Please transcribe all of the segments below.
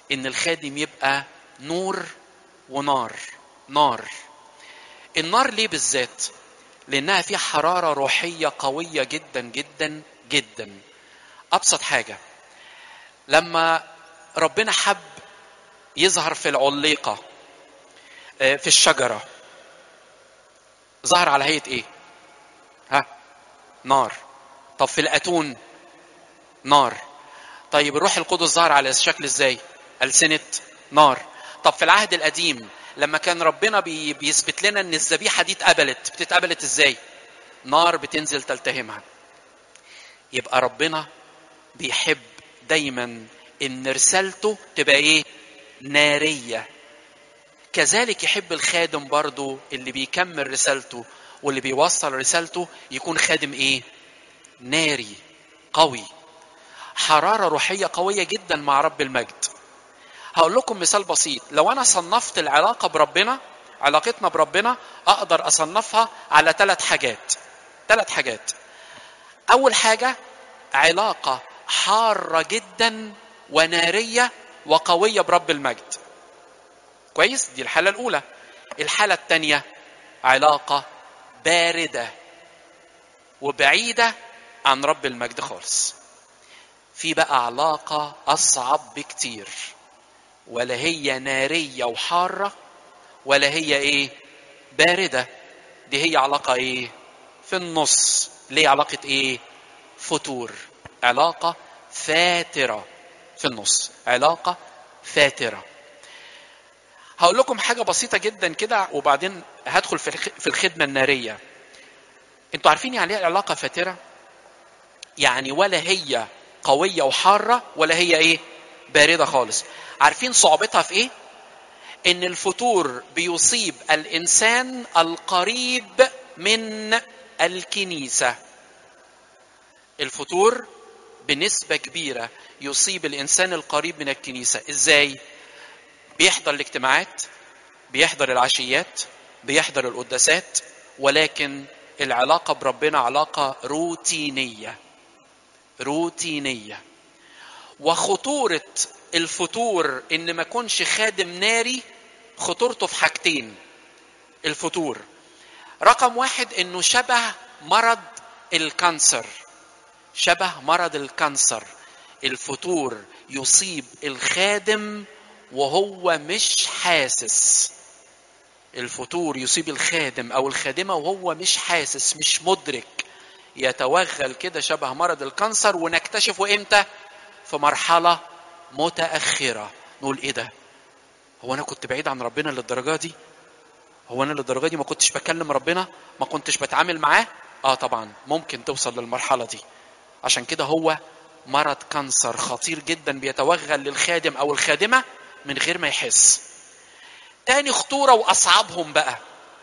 ان الخادم يبقى نور ونار. نار. النار ليه بالذات؟ لانها فيها حرارة روحية قوية جدا جدا جدا. ابسط حاجة، لما ربنا حب يظهر في العليقة في الشجرة، ظهر على هيئة ايه؟ نار. طب في الاتون نار. طيب الروح القدس ظهر على شكل ازاي؟ ألسنة نار. طب في العهد القديم لما كان ربنا بيثبت لنا ان الذبيحة دي بتتقبلت ازاي؟ نار بتنزل تلتهمها. يبقى ربنا بيحب دايما ان رسالته تبقى ايه؟ نارية. كذلك يحب الخادم برضو اللي بيكمل رسالته واللي بيوصل رسالته يكون خادم ايه؟ ناري قوي، حرارة روحية قوية جدا مع رب المجد. هقول لكم مثال بسيط. لو انا صنفت العلاقة بربنا، علاقتنا بربنا، اقدر اصنفها على 3 حاجات. 3 حاجات. اول حاجة علاقة حارة جدا ونارية وقوية برب المجد. كويس؟ دي الحالة الاولى. الحالة الثانية علاقة باردة وبعيدة عن رب المجد خالص. في بقى علاقة اصعب بكتير، ولا هي نارية وحارة ولا هي ايه؟ باردة. دي هي علاقة ايه؟ في النص. ليه؟ علاقة ايه؟ فتور. علاقة فاترة في النص. علاقة فاترة. هقول لكم حاجة بسيطة جدا كده وبعدين هدخل في الخدمة النارية. انتوا عارفين يعني ايه علاقة فاترة؟ يعني ولا هي قوية وحارة ولا هي ايه؟ باردة خالص. عارفين صعوبتها في ايه؟ ان الفتور بيصيب الانسان القريب من الكنيسة. الفتور بنسبة كبيرة يصيب الانسان القريب من الكنيسة. ازاي؟ بيحضر الاجتماعات، بيحضر العشيات، بيحضر القداسات، ولكن العلاقة بربنا علاقة روتينية. روتينية. وخطورة الفتور ان ما يكونش خادم ناري، خطورته في حاجتين. الفتور رقم 1 انه شبه مرض الكانسر. شبه مرض الكانسر. الفتور يصيب الخادم وهو مش حاسس. الفتور يصيب الخادم او الخادمة وهو مش حاسس، مش مدرك. يتوغل كده شبه مرض الكانسر، ونكتشفه امتى؟ في مرحلة متأخرة. نقول ايه ده؟ هو انا كنت بعيد عن ربنا للدرجة دي؟ هو انا للدرجة دي ما كنتش بكلم ربنا؟ ما كنتش بتعامل معاه؟ طبعا ممكن توصل للمرحلة دي. عشان كده هو مرض كانسر خطير جدا بيتوغل للخادم او الخادمة من غير ما يحس. تاني خطورة واصعبهم بقى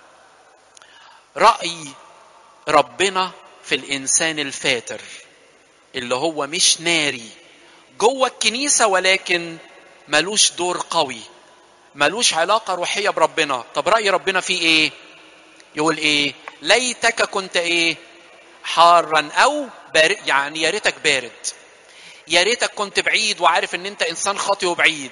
رأي ربنا في الانسان الفاتر، اللي هو مش ناري جوه الكنيسة ولكن ملوش دور قوي، ملوش علاقة روحية بربنا. طب رأي ربنا فيه ايه؟ يقول ايه؟ ليتك كنت ايه؟ حارا او بارد. يعني يا ريتك بارد، يا ريتك كنت بعيد وعارف ان انت انسان خاطئ وبعيد.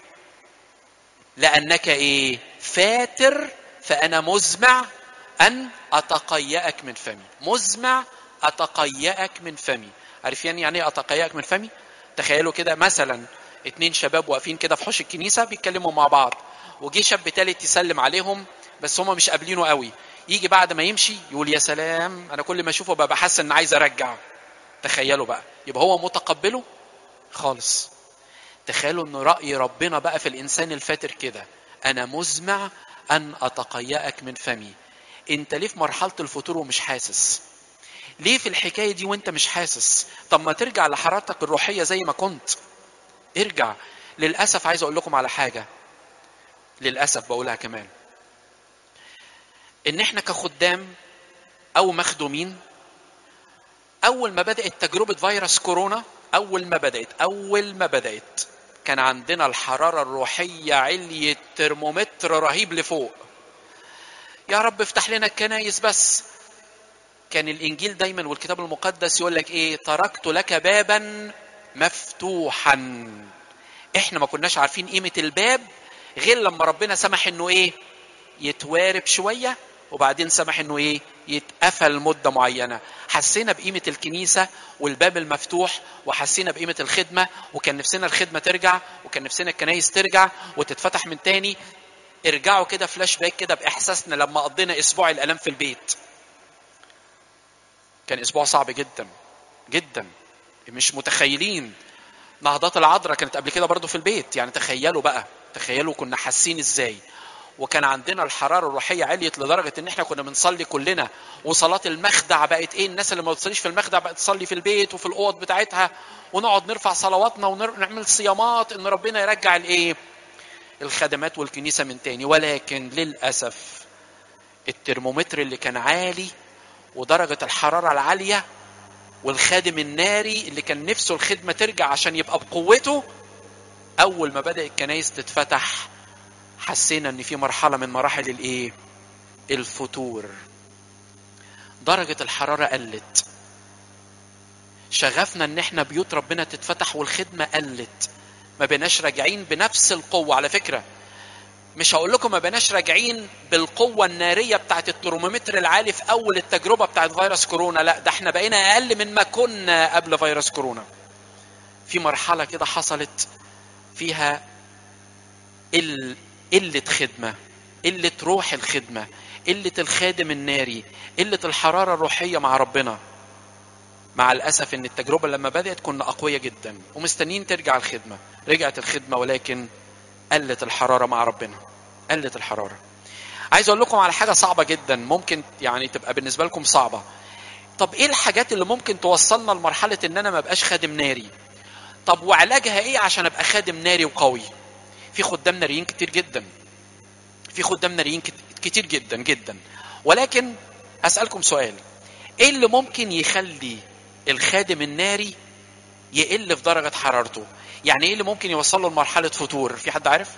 لانك ايه؟ فاتر فانا مزمع ان اتقيأك من فمي. مزمع اتقيأك من فمي. عارفين يعني ايه اتقيأك من فمي؟ تخيلوا كده مثلا 2 شباب واقفين كده في حوش الكنيسة بيتكلموا مع بعض، وجي شاب تالت يسلم عليهم بس هما مش قابلينه قوي. يجي بعد ما يمشي يقول يا سلام انا كل ما اشوفه ببقى حاسس ان عايز ارجع. تخيلوا بقى، يبقى هو متقبله خالص. تخيلوا ان رأي ربنا بقى في الانسان الفاتر كده: انا مزمع ان اتقيأك من فمي. انت ليه في مرحلة الفتور ومش حاسس؟ ليه في الحكاية دي وانت مش حاسس؟ طب ما ترجع لحرارتك الروحية زي ما كنت. ارجع. للأسف عايز اقول لكم على حاجة، للأسف بقولها كمان، ان احنا كخدام او مخدومين، اول ما بدأت تجربة فيروس كورونا، اول ما بدأت كان عندنا الحرارة الروحية عليت ترمومتر رهيب لفوق. يا رب افتح لنا الكنايس بس. كان الانجيل دايما والكتاب المقدس يقول لك ايه؟ تركت لك بابا مفتوحا احنا ما كناش عارفين قيمة الباب غير لما ربنا سمح انه ايه؟ يتوارب شوية، وبعدين سمح انه ايه؟ يتقفل مدة معينة. حسينا بقيمة الكنيسة والباب المفتوح، وحسينا بقيمة الخدمة، وكان نفسنا الخدمة ترجع، وكان نفسنا الكنايس ترجع وتتفتح من تاني. ارجعوا كده فلاش باك كده بإحساسنا لما قضينا أسبوع الآلام في البيت. كان أسبوع صعب جدا جدا، مش متخيلين. نهضات العذراء كانت قبل كده برضو في البيت، يعني تخيلوا بقى، تخيلوا كنا حاسين ازاي. وكان عندنا الحرارة الروحية عليت لدرجة ان احنا كنا بنصلي كلنا، وصلاة المخدع بقت ايه؟ الناس اللي ما بتصليش في المخدع بقت تصلي في البيت وفي الأوض بتاعتها، ونقعد نرفع صلواتنا ونعمل صيامات ان ربنا يرجع الايه؟ الخدمات والكنيسة من تاني. ولكن للأسف الترمومتر اللي كان عالي ودرجة الحرارة العالية والخادم الناري اللي كان نفسه الخدمة ترجع عشان يبقى بقوته، أول ما بدأ الكنايس تتفتح حسينا ان في مرحلة من مراحل الايه؟ الفتور. درجة الحرارة قلت، شغفنا ان احنا بيوت ربنا تتفتح والخدمة قلت. ما بناش راجعين بنفس القوة. على فكرة مش هقول لكم ما بناش راجعين بالقوة النارية بتاعت الترمومتر العالي في اول التجربة بتاعت فيروس كورونا، لا ده احنا بقينا اقل من ما كنا قبل فيروس كورونا. في مرحلة كده حصلت فيها قلة خدمة، قلة روح الخدمة، قلة الخادم الناري، قلة الحرارة الروحية مع ربنا. مع الأسف إن التجربة لما بدأت كنا أقوياء جدا ومستنين ترجع الخدمة. رجعت الخدمة ولكن قلت الحرارة مع ربنا، قلت الحرارة. عايز أقول لكم على حاجة صعبة جدا، ممكن يعني تبقى بالنسبة لكم صعبة. طب إيه الحاجات اللي ممكن توصلنا لمرحلة إن أنا ما بقاش خادم ناري؟ طب وعلاجها إيه عشان أبقى خادم ناري وقوي؟ في خدام ناريين كتير جدا، في خدام ناريين كتير جدا جدا. ولكن أسألكم سؤال، ايه اللي ممكن يخلي الخادم الناري يقل في درجة حرارته؟ يعني ايه اللي ممكن يوصل له لمرحلة فتور؟ في حد عارف؟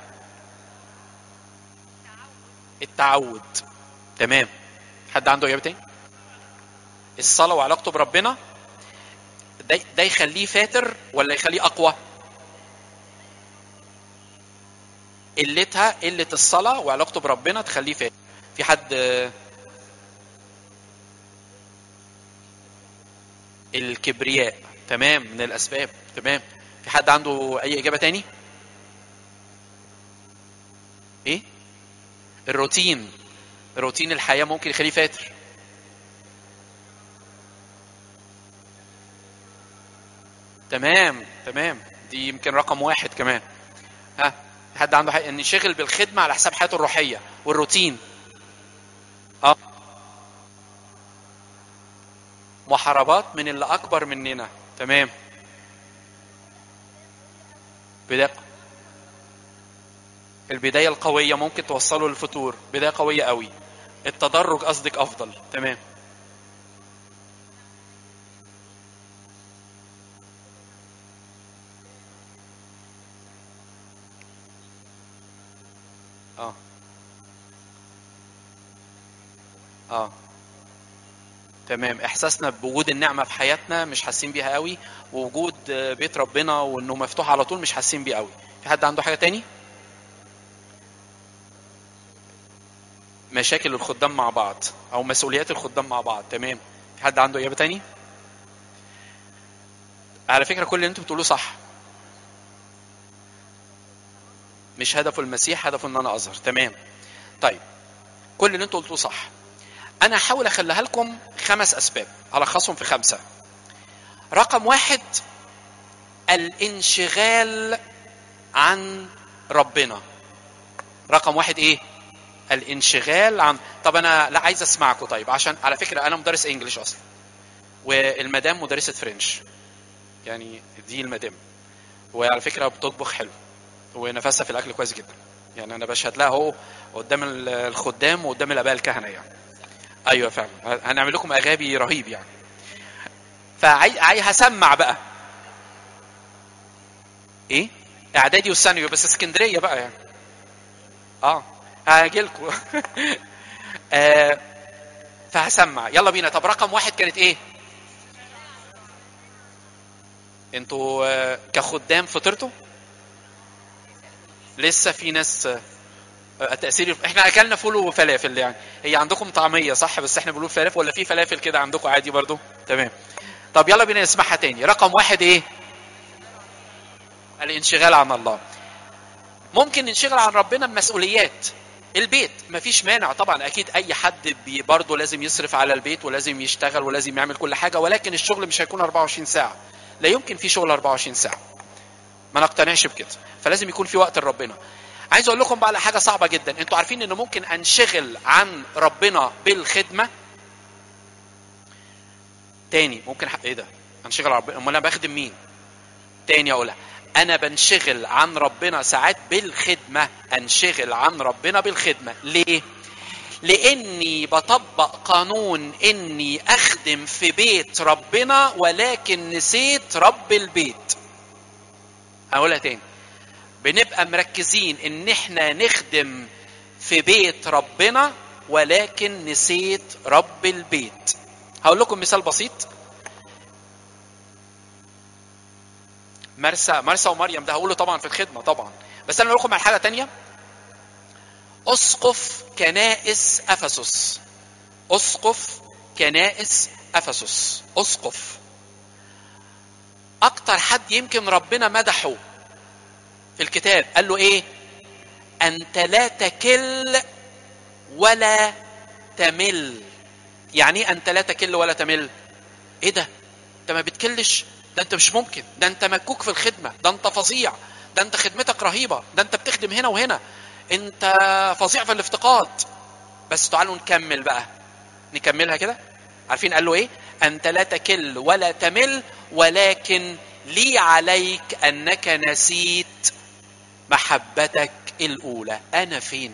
التعود. تمام. حد عنده اجابة تاني؟ الصلاة وعلاقته بربنا. ده يخليه فاتر ولا يخليه اقوى؟ قلة الصلاة وعلاقته بربنا تخليه فاتر. في حد؟ الكبرياء. تمام، من الاسباب. تمام. في حد عنده اي اجابة تاني؟ ايه؟ الروتين. روتين الحياة ممكن يخليه فاتر. تمام تمام، دي يمكن رقم واحد كمان. ها، حد عنده حق ان يشغل بالخدمة على حساب حياته الروحية والروتين؟ اه، محاربات من اللي اكبر مننا. تمام. بداية، البداية القوية ممكن توصله للفتور، بداية قوية قوي. التدرج قصدك افضل. تمام. اه اه تمام. احساسنا بوجود النعمة في حياتنا مش حاسين بيها قوي، ووجود بيت ربنا وانه مفتوح على طول مش حاسين بيه قوي. في حد عنده حاجة تاني؟ مشاكل الخدام مع بعض او مسؤوليات الخدام مع بعض. تمام. في حد عنده اجابة تاني؟ على فكرة كل اللي انتوا بتقولوه صح. مش هدفه المسيح، هدفه ان انا اظهر. تمام. طيب، كل اللي انتوا قلتوه صح. انا هحاول اخليها لكم 5 اسباب، هلخصهم في 5. رقم 1، الانشغال عن ربنا. رقم 1 ايه؟ الانشغال عن. طب انا لا عايز اسمعكم. طيب، عشان على فكرة انا مدرس انجليش اصلا، والمدام مدرسة فرنش، يعني دي المدام. وعلى فكرة بتطبخ حلو، ونفسها في الاكل كويس جدا. يعني انا بشهد لها اهو قدام الخدام وقدام الاباء الكهنه يعني. ايوه فعلا، هنعمل لكم اغابي رهيب يعني. هسمع بقى. ايه؟ اعدادي والثانوي بس اسكندريه بقى يعني. اه، هاجي لكم. آه، فهسمع. يلا بينا. طب رقم 1 كانت ايه؟ انتوا كخدام فطرتوا؟ لسه في ناس تأثير. احنا اكلنا فول وفلافل يعني. هي عندكم طعمية صح؟ بس احنا بنقول فلافل، ولا في فلافل كده عندكم عادي برضو؟ تمام. طب يلا بينا نسمعها تاني. رقم 1 ايه؟ الانشغال عن الله. ممكن ننشغل عن ربنا بمسؤوليات البيت، مفيش مانع طبعا، اكيد اي حد برضه لازم يصرف على البيت ولازم يشتغل ولازم يعمل كل حاجة، ولكن الشغل مش هيكون 24 ساعة. لا يمكن في شغل 24 ساعة، ما نقتنعش بكده. فلازم يكون في وقت لربنا. عايز اقول لكم بقى على حاجه صعبه جدا. انتوا عارفين ان ممكن انشغل عن ربنا بالخدمه؟ تاني ممكن ايه ده؟ انشغل عن ربنا؟ امال انا بخدم مين؟ تاني اقولها، انا بنشغل عن ربنا ساعات بالخدمه. انشغل عن ربنا بالخدمه ليه؟ لاني بطبق قانون اني اخدم في بيت ربنا ولكن نسيت رب البيت. هقولها تاني، بنبقى مركزين ان احنا نخدم في بيت ربنا ولكن نسيت رب البيت. هقول لكم مثال بسيط. مرسى ومريم ده هقوله طبعا في الخدمة طبعا، بس انا اقول لكم على حاجة تانية. اسقف كنائس افسس. اسقف كنائس افسس. اسقف اكتر حد يمكن ربنا مدحه في الكتاب. قال له ايه؟ انت لا تكل ولا تمل. يعني ايه انت لا تكل ولا تمل؟ ايه ده؟ انت ما بتكلش؟ ده انت مش ممكن، ده انت مكوك في الخدمة، ده انت فظيع، ده انت خدمتك رهيبة، ده انت بتخدم هنا وهنا، انت فظيع في الافتقاد. بس تعالوا نكمل بقى، نكملها كده. عارفين قال له ايه؟ انت لا تكل ولا تمل، ولكن لي عليك انك نسيت محبتك الاولى. انا فين؟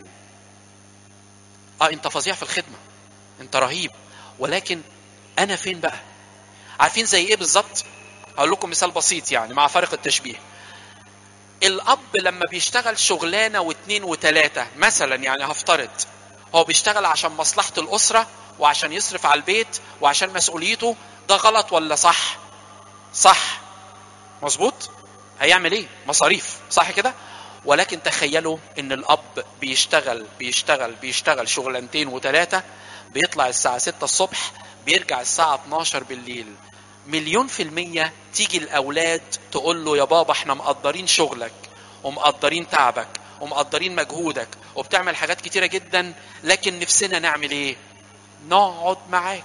انت فظيع في الخدمة، انت رهيب، ولكن انا فين بقى؟ عارفين زي ايه بالظبط؟ هقول لكم مثال بسيط يعني مع فارق التشبيه. الاب لما بيشتغل شغلانه واثنين وثلاثه مثلا، يعني هفترض هو بيشتغل عشان مصلحه الاسره وعشان يصرف على البيت وعشان مسؤوليته، ده غلط ولا صح؟ صح، مظبوط. هيعمل ايه؟ مصاريف، صح كده؟ ولكن تخيلوا ان الاب بيشتغل شغلانتين وثلاثه، بيطلع الساعه 6 الصبح بيرجع الساعه 12 بالليل. 100% تيجي الاولاد تقول له يا بابا احنا مقدرين شغلك ومقدرين تعبك ومقدرين مجهودك وبتعمل حاجات كتيره جدا، لكن نفسنا نعمل ايه؟ نقعد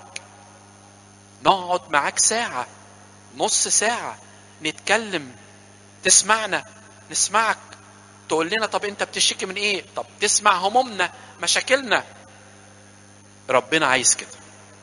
معاك ساعه، نص ساعه، نتكلم، تسمعنا، نسمعك، تقول لنا طب انت بتشتكي من ايه؟ طب تسمع همومنا، مشاكلنا. ربنا عايز كده.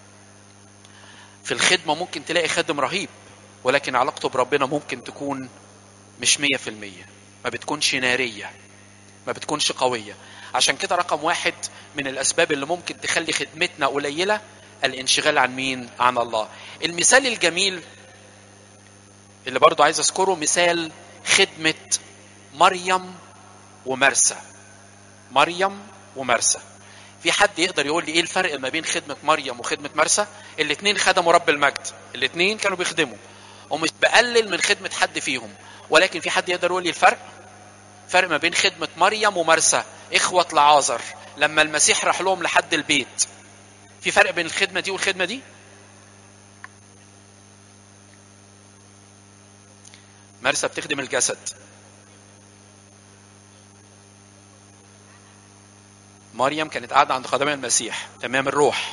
في الخدمة ممكن تلاقي خادم رهيب، ولكن علاقته بربنا ممكن تكون مش 100%، ما بتكونش نارية، ما بتكونش قوية. عشان كده رقم 1 من الأسباب اللي ممكن تخلي خدمتنا قليلة الانشغال عن مين؟ عن الله. المثال الجميل اللي برضو عايز أذكره مثال خدمة مريم ومرسى. مريم ومرسى. في حد يقدر يقول لي ايه الفرق ما بين خدمة مريم وخدمة مرسى؟ الاثنين خدموا رب المجد، الاثنين كانوا بيخدموا، ومش بقلل من خدمة حد فيهم، ولكن في حد يقدر يقول لي الفرق؟ فرق ما بين خدمة مريم ومرسى، اخوة لعازر لما المسيح راح لهم لحد البيت، في فرق بين الخدمة دي والخدمة دي؟ مرسى بتخدم الجسد، مريم كانت قاعدة عند قدمي المسيح، تمام، الروح.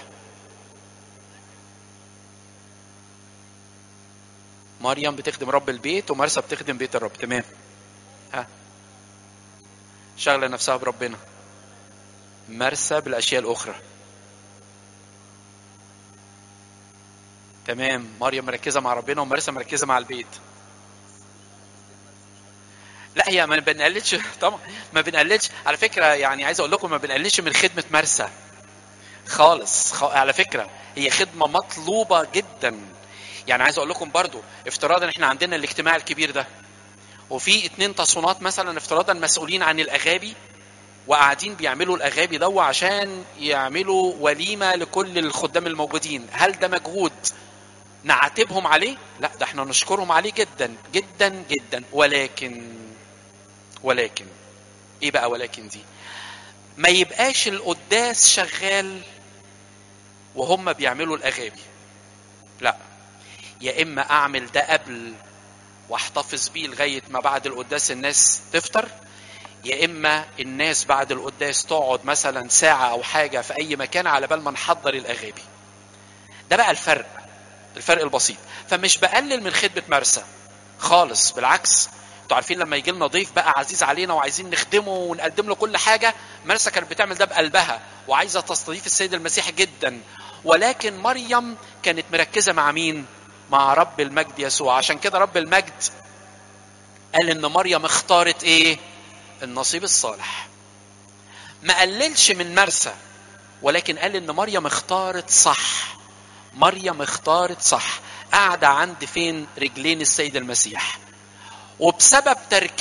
مريم بتخدم رب البيت ومرسى بتخدم بيت الرب، تمام. ها، شغلة نفسها بربنا، مرسى بالأشياء الأخرى، تمام. مريم مركزة مع ربنا ومرسى مركزة مع البيت. لا هي ما بنقللش طبعا، ما بنقللش على فكرة، يعني عايز اقول لكم ما بنقللش من خدمة مرسى خالص. على فكرة هي خدمة مطلوبة جدا. يعني عايز اقول لكم برضو، افتراضا احنا عندنا الاجتماع الكبير ده وفي 2 تصونات مثلا افتراضا مسؤولين عن الاغابي وقاعدين بيعملوا الاغابي دو عشان يعملوا وليمة لكل الخدام الموجودين، هل ده مجهود نعاتبهم عليه؟ لا، ده احنا نشكرهم عليه جدا جدا جدا. ولكن ايه بقى ولكن دي؟ ما يبقاش القداس شغال وهم بيعملوا الاغابي، لا، يا اما اعمل ده قبل واحتفظ بيه لغايه ما بعد القداس الناس تفطر، يا اما الناس بعد القداس تقعد مثلا ساعه او حاجه في اي مكان على بال ما نحضر الاغابي. ده بقى الفرق البسيط. فمش بقلل من خدمه مرسى خالص، بالعكس. انتوا عارفين لما يجي لنا ضيف بقى عزيز علينا وعايزين نخدمه ونقدم له كل حاجه، مرسى كانت بتعمل ده بقلبها وعايزه تستضيف السيد المسيح جدا. ولكن مريم كانت مركزه مع مين؟ مع رب المجد يسوع. عشان كده رب المجد قال ان مريم اختارت ايه؟ النصيب الصالح. ما قللش من مرسى، ولكن قال ان مريم اختارت صح. مريم اختارت صح، قاعده عند فين؟ رجلين السيد المسيح. وبسبب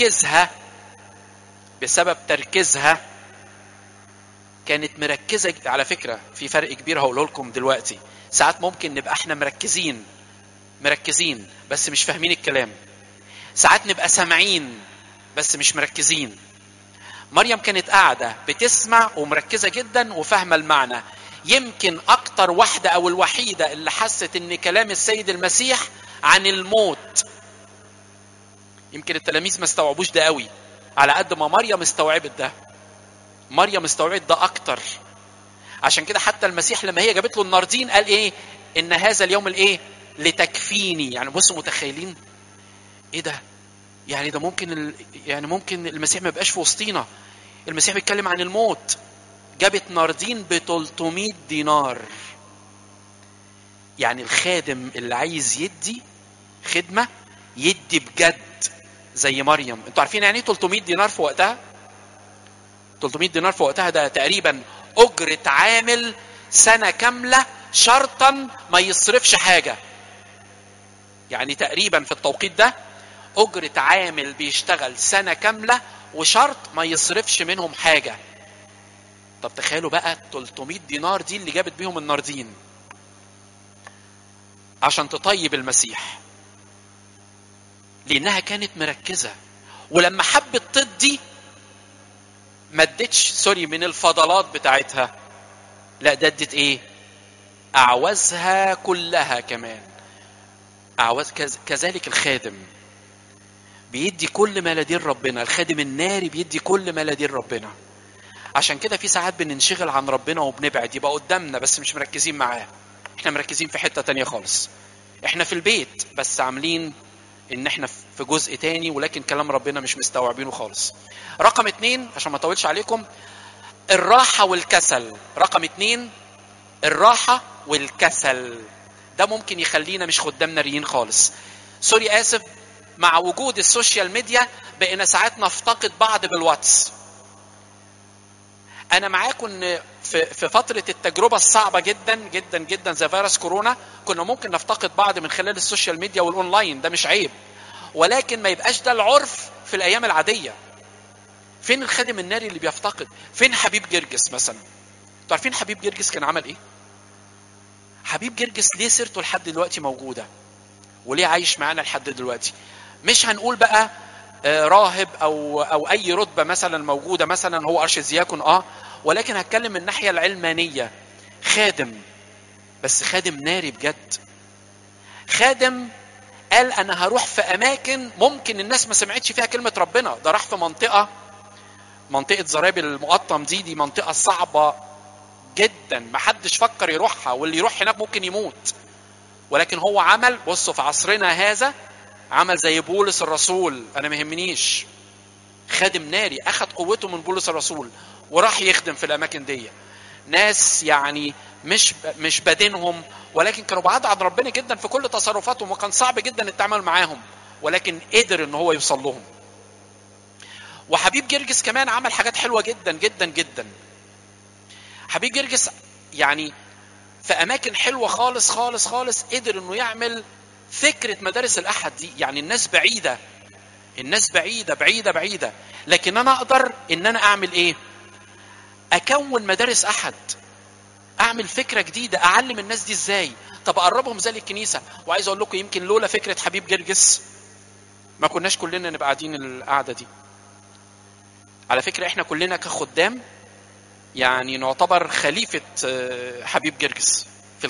تركيزها كانت مركزه. على فكره في فرق كبير هقوله لكم دلوقتي. ساعات ممكن نبقى احنا مركزين بس مش فاهمين الكلام. ساعات نبقى سامعين بس مش مركزين. مريم كانت قاعده بتسمع ومركزه جدا وفاهمه المعنى. يمكن اكتر واحده او الوحيده اللي حست ان كلام السيد المسيح عن الموت. يمكن التلاميذ ما استوعبوش ده قوي على قد ما مريم استوعبت ده. مريم استوعبت ده اكتر. عشان كده حتى المسيح لما هي جابت له الناردين قال ايه؟ ان هذا اليوم الايه؟ لتكفيني. يعني بصوا متخيلين ايه ده؟ يعني ده ممكن المسيح ما يبقاش في وسطينا. المسيح بيتكلم عن الموت. جابت ناردين ب 300 دينار. يعني الخادم اللي عايز يدي خدمه يدي بجد زي مريم. انتوا عارفين يعني ايه 300 دينار في وقتها؟ 300 دينار في وقتها ده تقريبا اجرة عامل سنة كاملة شرطا ما يصرفش حاجة. يعني تقريبا في التوقيت ده اجرة عامل بيشتغل سنة كاملة وشرط ما يصرفش منهم حاجة. طب تخيلوا بقى 300 دينار دي اللي جابت بيهم الناردين عشان تطيب المسيح، لانها كانت مركزة. ولما حبت تدي ما ادتش من الفضلات بتاعتها، لا ده ادت ايه؟ اعوزها كلها كمان. كذلك الخادم بيدي كل ما لدين ربنا. الخادم الناري بيدي كل ما لدين ربنا. عشان كده في ساعات بننشغل عن ربنا وبنبعد، يبقى قدامنا بس مش مركزين معاه. احنا مركزين في حتة تانية خالص. احنا في البيت بس عاملين ان احنا في جزء تاني، ولكن كلام ربنا مش مستوعبينه خالص. رقم 2 عشان ما اطولش عليكم، الراحة والكسل. رقم 2 الراحة والكسل. ده ممكن يخلينا مش خدام ناريين خالص. اسف، مع وجود السوشيال ميديا بقينا ساعات نفتقد بعض بالواتس. انا معاكم ان في فترة التجربة الصعبة جدا جدا جدا زي فيروس كورونا كنا ممكن نفتقد بعض من خلال السوشيال ميديا والاونلاين، ده مش عيب، ولكن ما يبقاش ده العرف في الايام العادية. فين الخادم الناري اللي بيفتقد؟ فين حبيب جرجس مثلا؟ انتوا عارفين حبيب جرجس كان عمل ايه؟ حبيب جرجس ليه سيرته لحد دلوقتي موجودة وليه عايش معانا لحد دلوقتي؟ مش هنقول بقى راهب او اي رتبة مثلا موجودة، مثلا هو ارشدياكون ولكن هتكلم من الناحية العلمانية. خادم، بس خادم ناري بجد. خادم قال انا هروح في اماكن ممكن الناس ما سمعتش فيها كلمة ربنا. ده راح في منطقة زرابل المقطم. دي منطقة صعبة جدا ما حدش فكر يروحها، واللي يروح هناك ممكن يموت. ولكن هو عمل، بصوا في عصرنا هذا، عمل زي بولس الرسول. انا ما يهمنيش، خادم ناري اخذ قوته من بولس الرسول وراح يخدم في الاماكن دي. ناس يعني مش بدينهم، ولكن كانوا بعاد عن ربنا جدا في كل تصرفاتهم، وكان صعب جدا التعامل معاهم، ولكن قدر ان هو يوصل لهم. وحبيب جرجس كمان عمل حاجات حلوة جدا جدا جدا. حبيب جرجس يعني في اماكن حلوة خالص خالص خالص قدر انه يعمل فكرة مدارس الاحد دي. يعني الناس بعيدة، بعيدة، لكن انا اقدر ان انا اعمل ايه؟ اكون مدارس احد، اعمل فكرة جديدة، اعلم الناس دي ازاي. طب اقربهم زي الكنيسة. وعايز اقول لكم يمكن لولا فكرة حبيب جرجس ما كناش كلنا نبقى قاعدين القعدة دي. على فكرة احنا كلنا كخدام يعني نعتبر خليفة حبيب جرجس في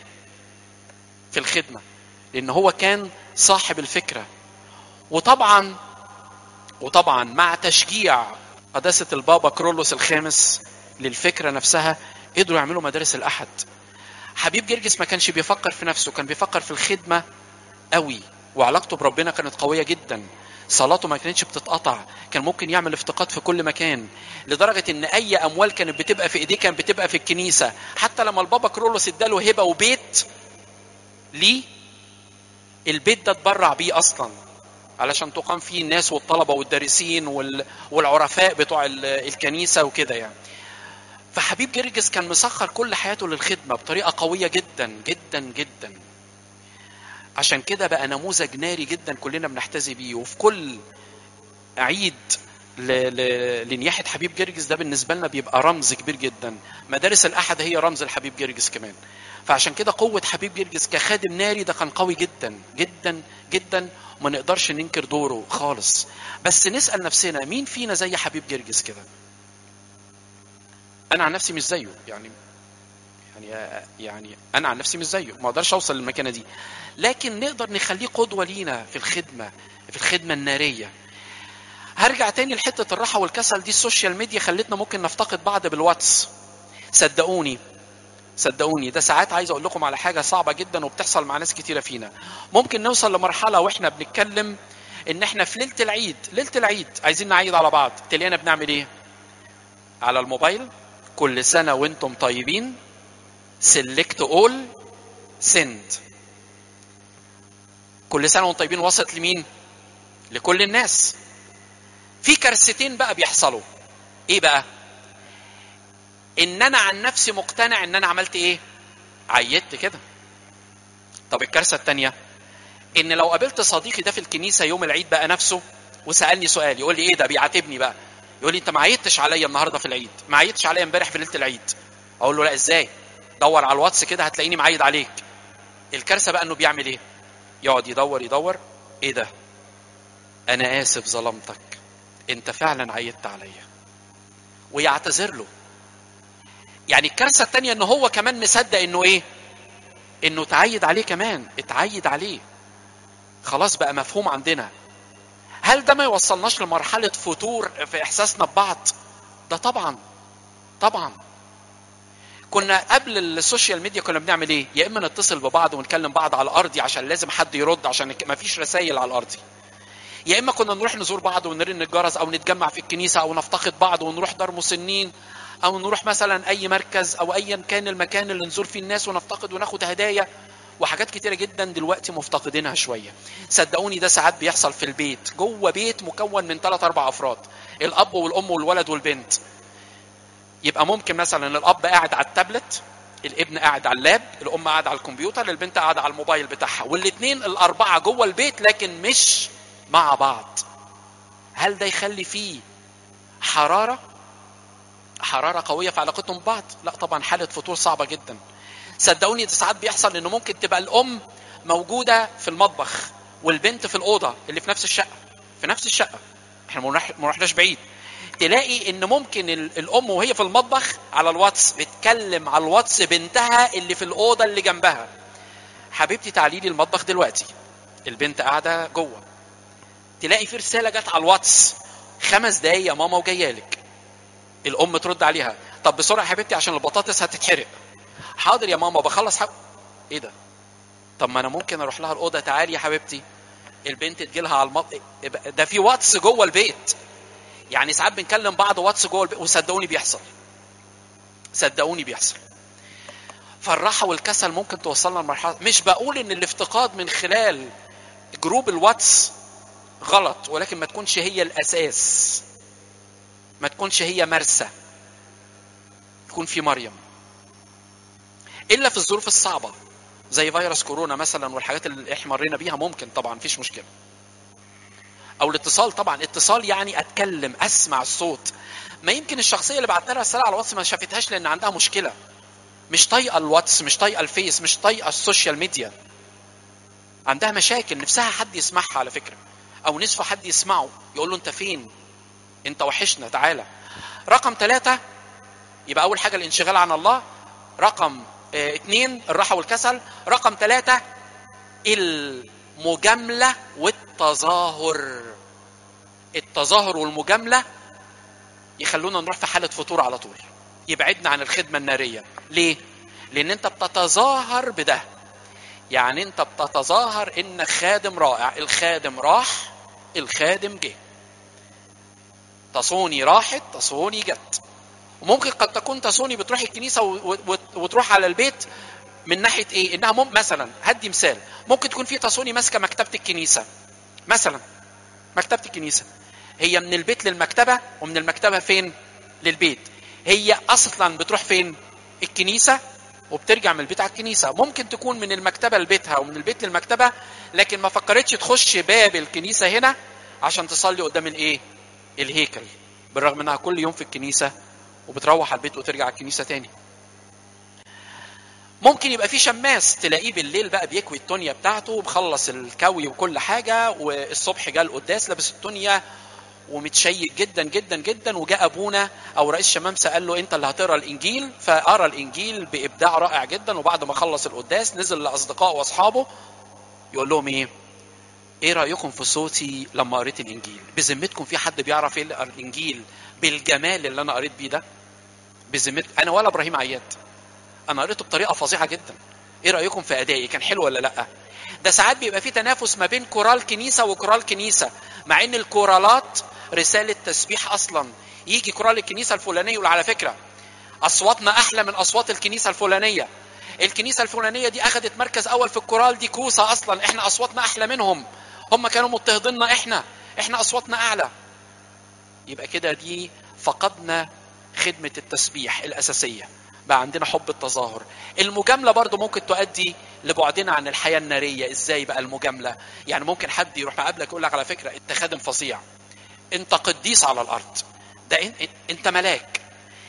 الخدمة لأن هو كان صاحب الفكرة. وطبعا مع تشجيع قداسة البابا كرولوس الخامس للفكرة نفسها قدروا يعملوا مدارس الأحد. حبيب جرجس ما كانش بيفكر في نفسه، كان بيفكر في الخدمة قوي، وعلاقته بربنا كانت قوية جدا. صلاته ما كانتش بتتقطع، كان ممكن يعمل افتقاد في كل مكان، لدرجة ان اي اموال كانت بتبقى في ايديه كانت بتبقى في الكنيسة. حتى لما البابا كرولوس اداله هبة وبيت ليه، البيت ده اتبرع بيه اصلا علشان تقام فيه الناس والطلبة والدارسين والعرفاء بتوع الكنيسة وكده يعني. فحبيب جرجس كان مسخر كل حياته للخدمة بطريقة قوية جدا جدا جدا. عشان كده بقى نموذج ناري جدا كلنا بنحتذي بيه. وفي كل عيد لنياحة حبيب جرجس ده بالنسبة لنا بيبقى رمز كبير جدا. مدارس الأحد هي رمز لحبيب جرجس كمان. فعشان كده قوة حبيب جرجس كخادم ناري ده كان قوي جدا جدا جدا، وما نقدرش ننكر دوره خالص. بس نسأل نفسنا مين فينا زي حبيب جرجس كده؟ أنا عن نفسي مش زيه يعني أنا عن نفسي مش زيه، ما أقدرش أوصل للمكانة دي، لكن نقدر نخليه قدوة لينا في الخدمة النارية. هرجع تاني لحتة الراحة والكسل دي. السوشيال ميديا خلتنا ممكن نفتقد بعض بالواتس. صدقوني ده ساعات عايز اقول لكم على حاجة صعبة جدا وبتحصل مع ناس كتيرة فينا. ممكن نوصل لمرحلة واحنا بنتكلم ان احنا في ليلة العيد عايزين نعيد على بعض، تلاقينا بنعمل ايه على الموبايل؟ كل سنة وانتم طيبين، select all send. كل سنة وانتم طيبين وصلت لمين؟ لكل الناس. في كارثتين بقى بيحصلوا. ايه بقى؟ ان انا عن نفسي مقتنع ان انا عملت ايه؟ عيدت كده. طب الكارثة التانية ان لو قابلت صديقي ده في الكنيسة يوم العيد بقى نفسه وسألني سؤال، يقول لي ايه ده؟ بيعاتبني بقى، يقول لي انت ما عيدتش عليا النهارده في العيد، ما عيدتش عليا امبارح في ليلة العيد. اقول له لا، ازاي؟ دور على الواتس كده هتلاقيني معيد عليك. الكارثة بقى انه بيعمل ايه؟ يقعد يدور، ايه ده؟ انا اسف ظلمتك، انت فعلا عيدت عليا، ويعتذر له. يعني الكارثة التانية ان هو كمان مصدق انه ايه؟ انه تعيد عليه كمان، اتعيد عليه. خلاص بقى مفهوم عندنا. هل ده ما يوصلناش لمرحلة فتور في احساسنا ببعض؟ ده طبعا. كنا قبل السوشيال ميديا كنا بنعمل ايه؟ يا اما نتصل ببعض ونكلم بعض على الارضي عشان لازم حد يرد عشان ما فيش رسائل على الارضي، يا اما كنا نروح نزور بعض ونرن الجرس، او نتجمع في الكنيسة، او نفتقد بعض ونروح دار مسنين، او نروح مثلا اي مركز او ايا كان المكان اللي نزور فيه الناس ونفتقد وناخد هدايا وحاجات كتيرة جدا دلوقتي مفتقدينها شوية. صدقوني ده ساعات بيحصل في البيت، جوه بيت مكون من 3-4 افراد، الاب والام والولد والبنت. يبقى ممكن مثلا الاب قاعد على التابلت، الابن قاعد على اللاب، الام قاعد على الكمبيوتر، البنت قاعده على الموبايل بتاعها، والاثنين الاربعه جوه البيت لكن مش مع بعض. هل ده يخلي فيه حراره قويه في علاقتهم ببعض؟ لا طبعا، حاله فتور صعبه جدا. صدقوني ده ساعات بيحصل انه ممكن تبقى الام موجوده في المطبخ والبنت في الاوضه اللي في نفس الشقه، احنا ما رحناش بعيد، تلاقي ان ممكن الام وهي في المطبخ على الواتس بتكلم على الواتس بنتها اللي في الاوضه اللي جنبها، حبيبتي تعالي لي المطبخ دلوقتي. البنت قاعده جوه، تلاقي في رساله جت على الواتس 5 دقايق يا ماما وجايه لك. الام ترد عليها، طب بسرعه يا حبيبتي عشان البطاطس هتتحرق. حاضر يا ماما بخلص ايه ده؟ طب ما انا ممكن اروح لها الاوضه، تعالي يا حبيبتي. البنت تجي لها على ده في واتس جوه البيت. يعني ساعات بنكلم بعض واتس جوه البيت، وصدقوني بيحصل. فالراحه والكسل ممكن توصلنا لمرحله. مش بقول ان الافتقاد من خلال جروب الواتس غلط، ولكن ما تكونش هي الاساس، ما تكونش هي مرسى، يكون في مريم. الا في الظروف الصعبه زي فيروس كورونا مثلا والحاجات اللي احنا مرينا بيها، ممكن طبعا مفيش مشكله. او الاتصال، طبعا اتصال يعني اتكلم اسمع الصوت. ما يمكن الشخصيه اللي بعت لها رساله على الواتس ما شافتهاش لان عندها مشكله، مش طايقه الواتس، مش طايقه الفيس، مش طايقه السوشيال ميديا، عندها مشاكل نفسها حد يسمعها على فكره، او نفسه حد يسمعه يقول له انت فين، انت وحشنا تعالى. رقم 3 يبقى اول حاجه الانشغال عن الله. رقم 2 الراحه والكسل. رقم 3 المجامله والتظاهر. التظاهر والمجامله يخلونا نروح في حاله فتور على طول، يبعدنا عن الخدمه الناريه. ليه؟ لان انت بتتظاهر بده. يعني انت بتتظاهر انك خادم رائع. الخادم راح، الخادم جه، تصوني راحت، تصوني جت. وممكن قد تكون تصوني بتروح الكنيسه وتروح على البيت من ناحيه ايه؟ انها مثلا هدي مثال، ممكن تكون في تصوني ماسكه مكتبه الكنيسه مثلا. مكتبه الكنيسه هي من البيت للمكتبه، ومن المكتبه فين؟ للبيت. هي اصلا بتروح فين؟ الكنيسه، وبترجع من البيت على الكنيسه. ممكن تكون من المكتبه لبيتها ومن البيت للمكتبه، لكن ما فكرتش تخش باب الكنيسه هنا عشان تصلي قدام الايه؟ الهيكل، بالرغم انها كل يوم في الكنيسه وبتروح على البيت وترجع على الكنيسه تاني. ممكن يبقى في شماس تلاقيه بالليل بقى بيكوي التونيا بتاعته وبخلص الكوي وكل حاجه، والصبح جاء القداس لابس التونيا ومتشيك جدا جدا جدا، وجاء ابونا او رئيس شمامسه قال له انت اللي هتقرا الانجيل، فقرا الانجيل بابداع رائع جدا. وبعد ما خلص القداس نزل لاصدقائه واصحابه يقول لهم ايه رايكم في صوتي لما قريت الانجيل؟ بذمتكم في حد بيعرف يقرا الانجيل بالجمال اللي انا قريت بيه ده؟ بذمتكم انا ولا ابراهيم عياد؟ انا قريته بطريقه فظيعه جدا. ايه رايكم في ادائي؟ كان حلو ولا لا؟ ده ساعات بيبقى في تنافس ما بين كورال كنيسه وكورال كنيسه، مع ان الكورالات رساله تسبيح اصلا. يجي كورال الكنيسه الفلانيه يقول على فكره اصواتنا احلى من اصوات الكنيسه الفلانيه. الكنيسه الفلانيه دي اخذت مركز اول في الكورال، دي كوسه اصلا، احنا اصواتنا احلى منهم، هم كانوا مضطهديننا، احنا اصواتنا اعلى. يبقى كده دي فقدنا خدمه التسبيح الاساسيه، بقى عندنا حب التظاهر. المجامله برضو ممكن تؤدي لبعدنا عن الحياه الناريه. ازاي بقى المجامله؟ يعني ممكن حد يروح مقابلك يقول لك على فكره انت خادم فظيع، انت قديس على الارض، ده انت ملاك،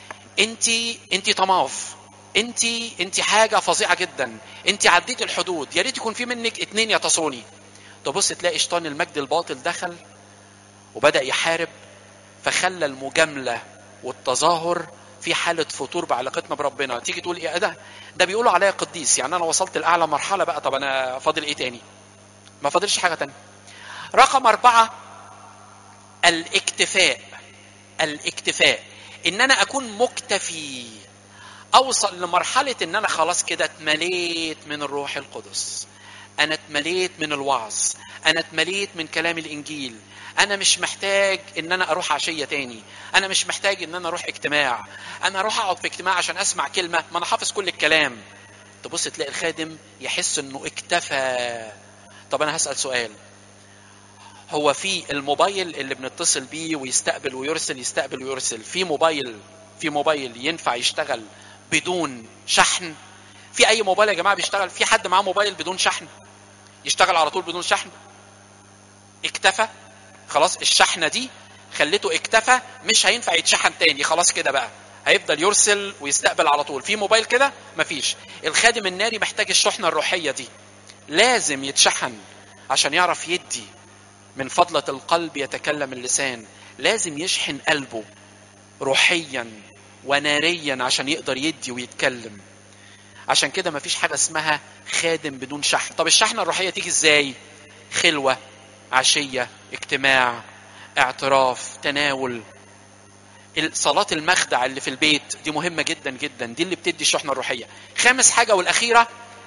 انت طماف، انت حاجه فظيعه جدا، انت عديت الحدود، يا ريت يكون في منك 2 يتصوني. تبص تلاقي شيطان المجد الباطل دخل وبدا يحارب، فخلى المجامله والتظاهر في حاله فتور بعلاقتنا بربنا. تيجي تقول ايه ده بيقولوا عليا قديس، يعني انا وصلت لاعلى مرحله بقى، طب انا فاضل ايه تاني؟ ما فاضلش حاجه تانية. رقم 4 الاكتفاء. الاكتفاء ان انا اكون مكتفي، اوصل لمرحله ان انا خلاص كده اتمليت من الروح القدس، انا اتمليت من الوعظ، انا اتمليت من كلام الانجيل، انا مش محتاج ان انا اروح عشيه تاني، انا مش محتاج ان انا اروح اجتماع، انا اروح اقعد في اجتماع عشان اسمع كلمه، ما انا حافظ كل الكلام. تبص تلاقي الخادم يحس انه اكتفى. طب انا هسال سؤال، هو في الموبايل اللي بنتصل بيه ويستقبل ويرسل يستقبل ويرسل، في موبايل ينفع يشتغل بدون شحن؟ في اي موبايل يا جماعه بيشتغل؟ في حد معاه موبايل بدون شحن يشتغل على طول بدون شحن؟ اكتفى خلاص، الشحنه دي خليته اكتفى، مش هينفع يتشحن تاني، خلاص كده بقى هيفضل يرسل ويستقبل على طول. في موبايل كده مفيش. الخادم الناري محتاج الشحنه الروحيه دي، لازم يتشحن عشان يعرف يدي. من فضلة القلب يتكلم اللسان. لازم يشحن قلبه روحيا وناريا عشان يقدر يدي ويتكلم. عشان كده مفيش حاجة اسمها خادم بدون شحن. طب الشحنة الروحية تيجي ازاي؟ خلوة، عشية، اجتماع، اعتراف، تناول، صلاة المخدع اللي في البيت دي مهمة جدا جدا، دي اللي بتدي الشحنة الروحية. 5 حاجة والأخيرة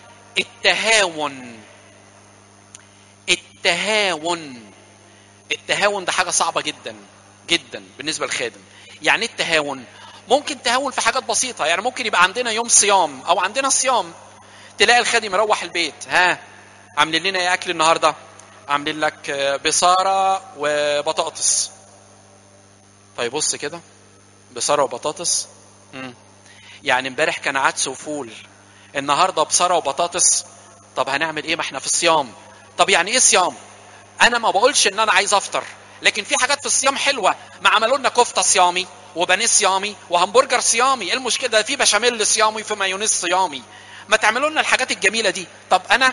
التهاون. التهاون ده حاجة صعبة جدا جدا بالنسبة للخادم. يعني التهاون ممكن تهاون في حاجات بسيطة، يعني ممكن يبقى عندنا يوم صيام أو عندنا صيام، تلاقي الخادم يروح البيت، عاملين لنا ايه أكل النهاردة؟ عاملين لك بصارة وبطاطس. طيب بص كده، بصارة وبطاطس، يعني امبارح كان عدس وفول، النهاردة بصارة وبطاطس. طب هنعمل ايه؟ ما احنا في الصيام. طب يعني ايه صيام؟ انا ما بقولش ان انا عايز افطر، لكن في حاجات في الصيام حلوه. ما عملوا لنا كفته صيامي وبانيه صيامي وهمبرجر صيامي، ايه المشكله؟ ده في بشاميل صيامي وفي مايونيز صيامي. ما تعملوا لنا الحاجات الجميله دي. طب انا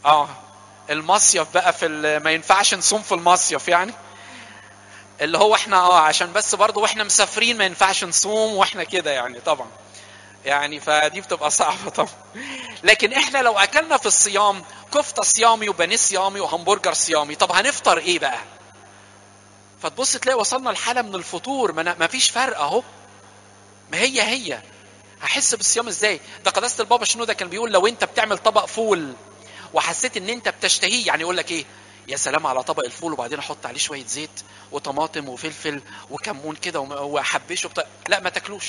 المصيف بقى ما ينفعش نصوم في المصيف يعني، اللي هو احنا عشان بس برضه واحنا مسافرين ما ينفعش نصوم واحنا كده يعني طبعا، يعني فدي بتبقى صعبة طبعا. لكن احنا لو اكلنا في الصيام كفتة صيامي وبانيه صيامي وهمبرجر صيامي، طب هنفطر ايه بقى؟ فتبص تلاقي وصلنا لحالة من الفطور ما فيش فرق اهو، ما هي هحس بالصيام ازاي؟ ده قداسة البابا شنودة كان بيقول لو انت بتعمل طبق فول وحسيت ان انت بتشتهيه، يعني يقول لك ايه، يا سلام على طبق الفول وبعدين احط عليه شويه زيت وطماطم وفلفل وكمون كده واحبشه لا ما تاكلوش،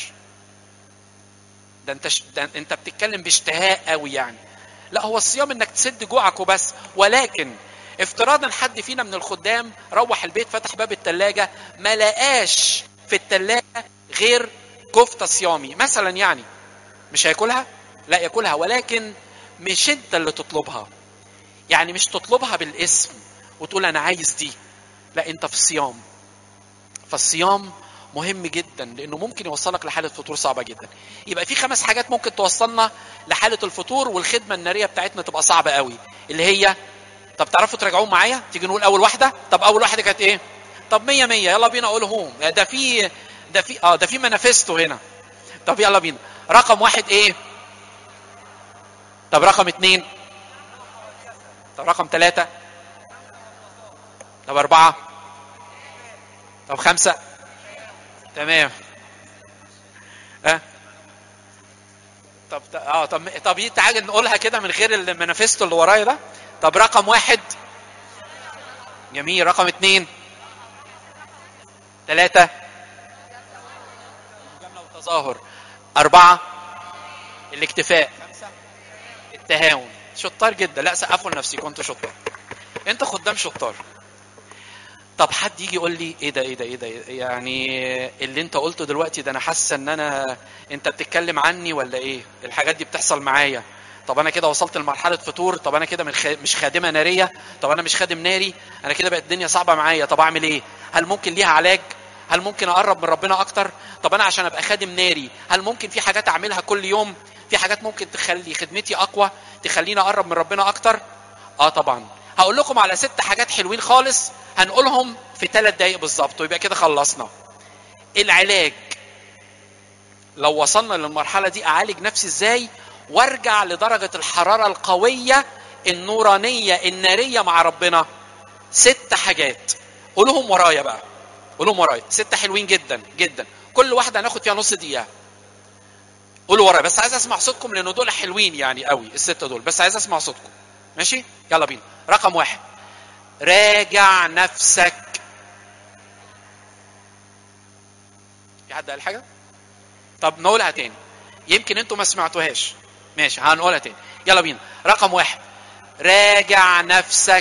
ده انت بتتكلم باشتهاء قوي يعني. لا، هو الصيام انك تسد جوعك وبس. ولكن افتراضا حد فينا من الخدام روح البيت فتح باب الثلاجه ما لقاش في الثلاجه غير كفته صيامي مثلا، يعني مش هياكلها؟ لا ياكلها، ولكن مش انت اللي تطلبها، يعني مش تطلبها بالاسم وتقول انا عايز دي، لا انت في الصيام. فالصيام مهم جدا لانه ممكن يوصلك لحاله فطور صعبه جدا. يبقى في 5 حاجات ممكن توصلنا لحاله الفطور والخدمه الناريه بتاعتنا تبقى صعبه قوي، اللي هي، طب تعرفوا تراجعوهم معايا؟ تيجي نقول اول واحده. طب اول واحده كانت ايه؟ طب 100 يلا بينا اقولهم، ده في مانيفستو هنا. طب يلا بينا. رقم 1 ايه؟ طب رقم 2؟ طب رقم 3؟ طب 4؟ طب 5؟ تمام. طب تعالى نقولها كده من غير المانيفستو اللي ورايا ده. طب رقم 1 جميل، رقم 2 3 المجاملة والتظاهر، 4 الاكتفاء، 5 التهاون. شطار جدا، لا سقفوا لنفسي، كنت شطار، انت خدام شطار. طب حد يجي يقول لي ايه ده يعني اللي انت قلته دلوقتي ده، انا حاسه ان انت بتتكلم عني ولا ايه؟ الحاجات دي بتحصل معايا. طب انا كده وصلت لمرحله فطور، طب انا كده مش خادمه ناريه، طب انا مش خادم ناري، انا كده بقت الدنيا صعبه معايا، طب اعمل ايه؟ هل ممكن ليها علاج؟ هل ممكن اقرب من ربنا اكتر؟ طب انا عشان ابقى خادم ناري هل ممكن في حاجات اعملها كل يوم؟ في حاجات ممكن تخلي خدمتي اقوى، تخليني اقرب من ربنا اكتر؟ طبعا. هقول لكم على 6 حاجات حلوين خالص هنقولهم في 3 دقايق بالظبط ويبقى كده خلصنا. العلاج، لو وصلنا للمرحله دي اعالج نفسي ازاي وارجع لدرجه الحراره القويه النورانيه الناريه مع ربنا؟ 6 حاجات. قولوهم ورايا بقى، قولوهم ورايا، 6 حلوين جدا جدا، كل واحده هناخد فيها نص دقيقه. قولوا ورايا، بس عايز اسمع صوتكم لانه دول حلوين يعني قوي ال6 دول، بس عايز اسمع صوتكم. ماشي، يلا بينا. رقم 1 راجع نفسك. في حد قال حاجه؟ طب نقولها تاني، يمكن انتوا ما سمعتوهاش. ماشي، هنقولها تاني، يلا بينا. رقم 1 راجع نفسك،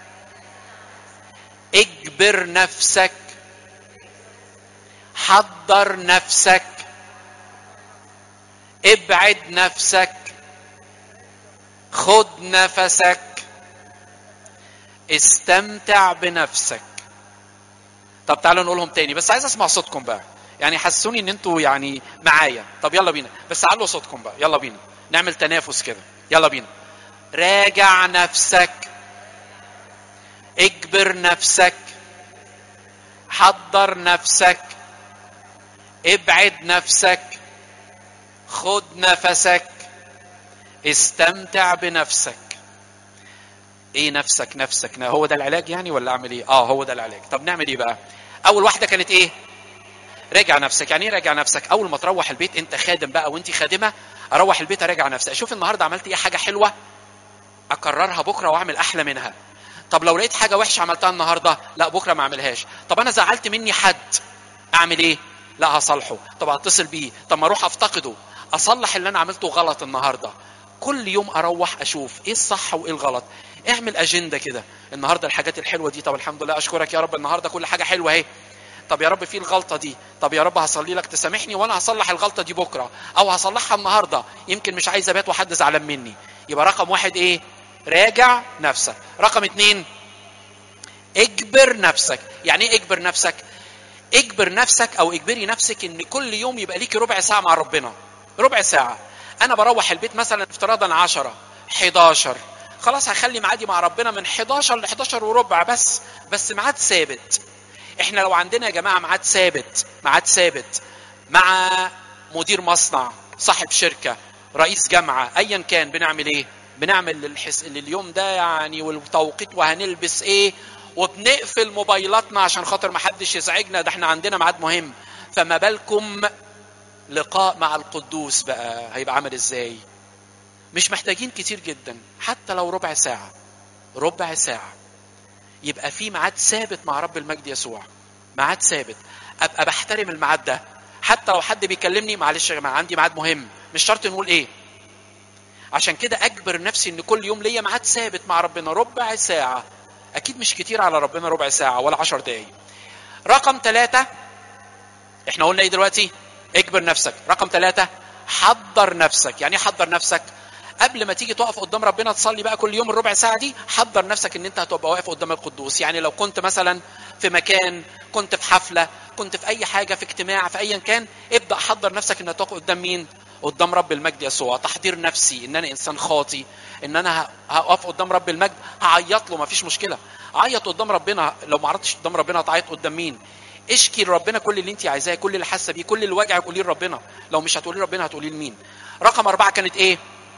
اجبر نفسك، حضر نفسك، ابعد نفسك، خد نفسك، استمتع بنفسك. طب تعالوا نقولهم تاني، بس عايز اسمع صوتكم بقى، يعني حسوني ان انتوا يعني معايا. طب يلا بينا، بس علوا صوتكم بقى، يلا بينا نعمل تنافس كده، يلا بينا. راجع نفسك، اجبر نفسك، حضر نفسك، ابعد نفسك، خد نفسك، استمتع بنفسك. ايه نفسك هو ده العلاج يعني ولا اعمل ايه؟ هو ده العلاج. طب نعمل ايه بقى؟ اول واحده كانت ايه؟ راجع نفسك. يعني ايه راجع نفسك؟ اول ما تروح البيت، انت خادم بقى وانت خادمه، اروح البيت اراجع نفسي، اشوف النهارده عملت ايه حاجه حلوه اكررها بكره واعمل احلى منها. طب لو لقيت حاجه وحشه عملتها النهارده، لا بكره ما اعملهاش. طب انا زعلت مني حد، اعمل ايه؟ لا هصالحه. طب اتصل بيه، طب ما اروح افتقده، اصلح اللي انا عملته غلط النهارده. كل يوم اروح اشوف ايه الصح وايه الغلط. اعمل اجنده كده، النهارده الحاجات الحلوه دي، طب الحمد لله اشكرك يا رب النهارده كل حاجه حلوه اهي. طب يا رب في الغلطه دي، طب يا رب هصلي لك تسامحني وانا هصلح الغلطه دي بكره او هصلحها النهارده، يمكن مش عايز ابات وحد زعلان مني. يبقى رقم 1 ايه؟ راجع نفسك. رقم 2 اجبر نفسك. يعني ايه اجبر نفسك؟ اجبر نفسك او اجبري نفسك ان كل يوم يبقى ليكي ربع ساعه مع ربنا. ربع ساعه. انا بروح البيت مثلا افتراضا 10 11 خلاص هخلي ميعادي مع ربنا من 11 ل 11 وربع بس ميعاد ثابت. احنا لو عندنا يا جماعه ميعاد ثابت مع مدير مصنع، صاحب شركه، رئيس جامعه، ايا كان، بنعمل ايه؟ بنعمل اليوم ده يعني والتوقيت وهنلبس ايه، وبنقفل موبايلاتنا عشان خاطر ما حدش يزعجنا، ده احنا عندنا ميعاد مهم. فما بالكم لقاء مع القدوس بقى هيبقى عامل ازاي؟ مش محتاجين كتير جدا، حتى لو ربع ساعة يبقى في ميعاد ثابت مع رب المجد يسوع، ميعاد ثابت، ابقى بحترم الميعاد ده. حتى لو حد بيكلمني، معلش يا جماعه عندي ميعاد مهم، مش شرط نقول ايه. عشان كده اجبر نفسي ان كل يوم ليا ميعاد ثابت مع ربنا، ربع ساعه. اكيد مش كتير على ربنا ربع ساعه ولا 10 دقايق. رقم 3، احنا قلنا ايه دلوقتي؟ اجبر نفسك. رقم 3، حضر نفسك. يعني ايه حضر نفسك؟ قبل ما تيجي تقف قدام ربنا تصلي بقى كل يوم الربع ساعه دي، حضر نفسك ان انت هتبقى واقف قدام القدوس. يعني لو كنت مثلا في مكان، كنت في حفله، كنت في اي حاجه، في اجتماع، في ايا كان، ابدا حضر نفسك انك تقف قدام مين؟ قدام رب المجد يسوع. تحضير نفسي ان انا انسان خاطي، ان انا هقف قدام رب المجد، هعيط له، مفيش مشكله، عيط قدام ربنا. لو ما عرفتش قدام ربنا هتعيط قدام مين؟ اشكي لربنا كل اللي انت عايزاه، كل اللي حاسه بيه، كل اللي واجعك قوليه لربنا. لو مش هتقوليه لربنا هتقوليه لمين؟ رقم 4 كانت ايه؟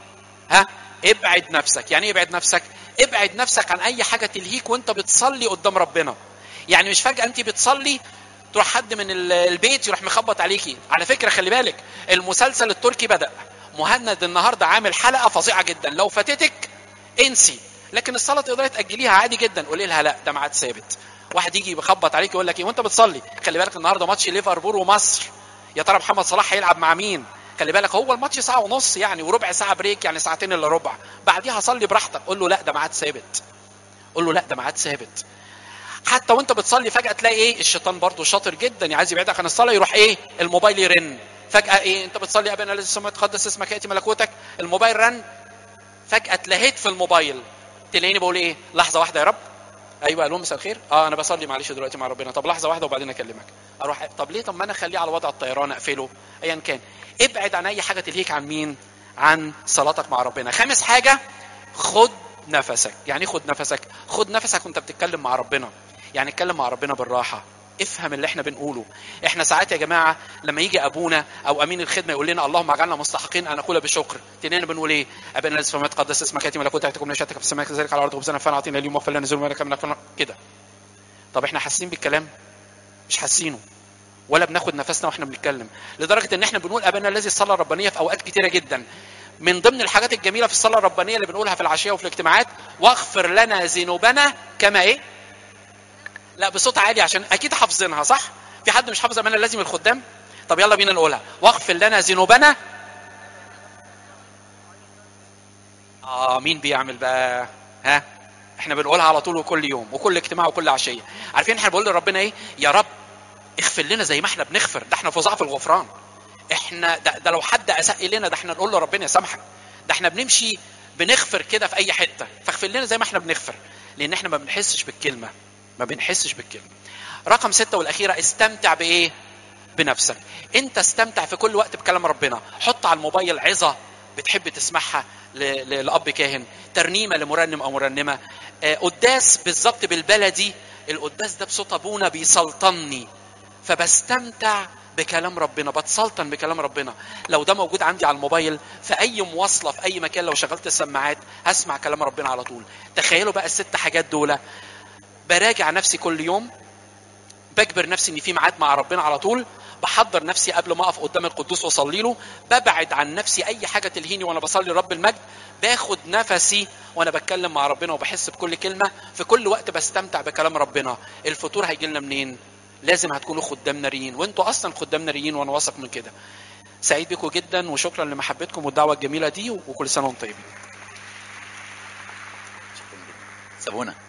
ابعد نفسك. يعني ايه ابعد نفسك؟ ابعد نفسك عن اي حاجه تلهيك وانت بتصلي قدام ربنا. يعني مش فجاه انت بتصلي تروح حد من البيت يروح مخبط عليكي. على فكره خلي بالك، المسلسل التركي بدأ، مهند النهارده عامل حلقه فظيعه جدا، لو فاتتك انسي، لكن الصلاه تقدري تاجليها عادي جدا. قولي لها لا، ده ميعاد ثابت. واحد يجي يخبط عليك يقول لك ايه وانت بتصلي؟ خلي بالك النهارده ماتش ليفربول ومصر، يا ترى محمد صلاح هيلعب مع مين؟ خلي بالك هو الماتش ساعه ونص يعني، وربع ساعه بريك، يعني ساعتين الا ربع، بعديها صلي براحتك. قول له لا، ده ميعاد ثابت. قول له لا، ده ميعاد ثابت. حتى وانت بتصلي فجاه تلاقي ايه؟ الشيطان برضو شاطر جدا، عايز يبعدك عن الصلاه، يروح ايه؟ الموبايل يرن فجاه. ايه انت بتصلي؟ ابانا الذي في السماوات يتقدس اسمك، ياتي ملكوتك، الموبايل رن، فجاه اتلهيت في الموبايل، تلاقيني بقول ايه؟ لحظه واحده يا رب. ايوه الو مساء الخير، انا بصلي معلش دلوقتي مع ربنا. طب لحظه واحده وبعدين اكلمك. اروح طب ليه؟ طب ما انا اخليه على وضع الطيران، اقفله، ايا كان. ابعد عن اي حاجه تلهيك عن مين؟ عن صلاتك مع ربنا. 5 حاجه، خد نفسك. يعني خد نفسك. خد نفسك وانت بتتكلم مع ربنا. يعني اتكلم مع ربنا بالراحه، افهم اللي احنا بنقوله. احنا ساعات يا جماعه لما يجي ابونا او امين الخدمه يقول لنا اللهم اجعلنا مستحقين ان نقول بشكر، تلاقينا بنقول ايه؟ ابانا الذي في السماوات يتقدس اسمك، ياتي ملكوتك، تكن مشيئتك في السماء كذلك على الارض، خبزنا كفانا اعطينا اليوم، واغفر لنا ذنوبنا كما نغفر كده. طب احنا حاسين بالكلام؟ مش حاسينه، ولا بناخد نفسنا واحنا بنتكلم، لدرجه ان احنا بنقول ابانا الذي. الصلاه الربانيه في اوقات كتيره جدا، من ضمن الحاجات الجميله في الصلاه الربانيه اللي بنقولها في العشيه وفي الاجتماعات، واغفر لنا ذنوبنا كما ايه؟ لا بصوت عالي عشان اكيد حافظينها صح؟ في حد مش حافظ ابانا الذي من الخدام؟ طب يلا بينا نقولها، واغفر لنا ذنوبنا. مين بيعمل بقى؟ احنا بنقولها على طول وكل يوم وكل اجتماع وكل عشيه. عارفين احنا بنقول لربنا ايه؟ يا رب اغفر لنا زي ما احنا بنغفر، ده احنا فظاع في الغفران. احنا ده لو حد اساء الينا ده احنا نقول له ربنا يسامحك، ده احنا بنمشي بنغفر كده في اي حته، فاغفر لنا زي ما احنا بنغفر، لان احنا ما بنحسش بالكلمه، ما بنحسش بالكلمه. رقم 6 والاخيره، استمتع بايه؟ بنفسك. انت استمتع في كل وقت بكلام ربنا. حط على الموبايل عظه بتحب تسمعها لاب كاهن، ترنيمه لمرنم او مرنمه، قداس بالظبط بالبلدي، القداس ده بصوت ابونا بيسلطني، فبستمتع بكلام ربنا، بتسلطن بكلام ربنا. لو ده موجود عندي على الموبايل في اي مواصله في اي مكان، لو شغلت السماعات هسمع كلام ربنا على طول. تخيلوا بقى ال6 حاجات دول. براجع نفسي كل يوم، بجبر نفسي ان في ميعاد مع ربنا على طول، بحضر نفسي قبل ما اقف قدام القدوس واصلي له، ببعد عن نفسي اي حاجه تلهيني وانا بصلي لرب المجد، باخد نفسي وانا بتكلم مع ربنا وبحس بكل كلمه، في كل وقت بستمتع بكلام ربنا. الفطور هيجي لنا منين؟ لازم هتكونوا خدام ناريين، وانتوا اصلا خدام ناريين وانا واثق من كده. سعيد بكم جدا وشكرا لمحبتكم والدعوه الجميله دي، وكل سنه وانتم طيبين. سابونا